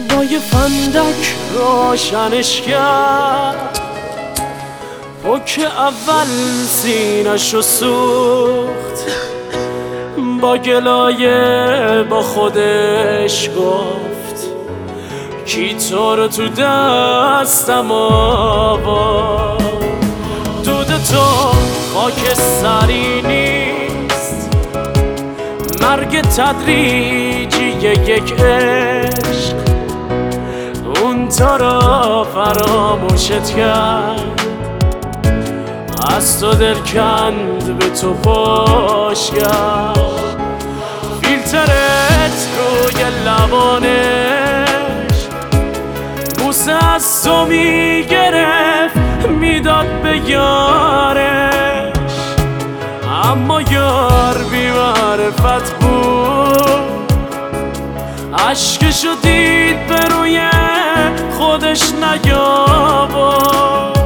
با یه فندک روشنش کرد، پک اول سینه‌شو سوخت، با گلایه با خودش گفت کی تو رو تو دستم آورد. دود تو خاک سری نیست، مرگ تدریجی یک عشق، اون تو را فراموشت کرد، از تو دل کند به تو پاش کرد. فیلترت روی لبانش بوسه از تو میگرفت میداد به یارش، اما یار بی معرفت بود، عشقشو دید به روی خودش نیاورد.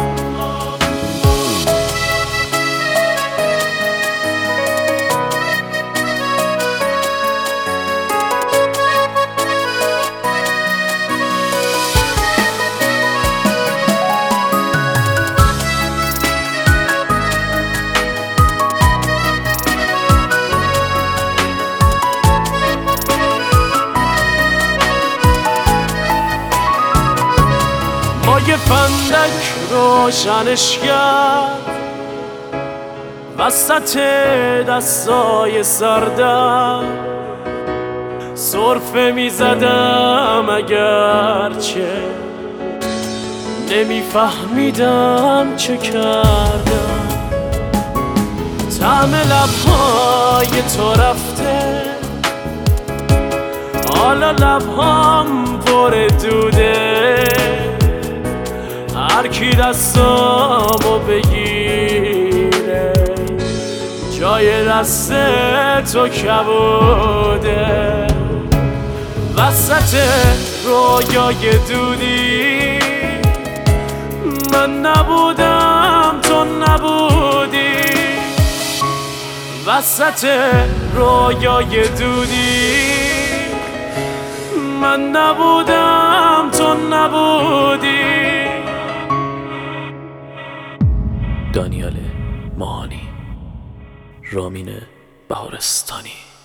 یه فندک روشنش کرد، وسط دستای سردم سرفه میزدم، اگرچه نمیفهمیدم چه کردم. طعم لبهای تو رفته، حالا لبهام پر دوده، هر کی دستامو بگیره جای دست تو کبوده. وسط رویای دودی من نبودم تو نبودی، وسط رویای دودی من نبودم تو نبودی. دانیال ماهانی، رامین بهارستانی.